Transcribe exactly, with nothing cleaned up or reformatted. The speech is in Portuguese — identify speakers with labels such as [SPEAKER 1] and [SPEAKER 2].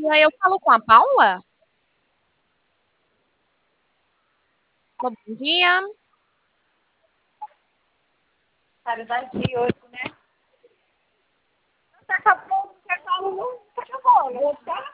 [SPEAKER 1] dia, eu falo com a Paula? Bom dia.
[SPEAKER 2] Caridade hoje, né? Daqui a pouco você fala, não, tá bom, vou ficar.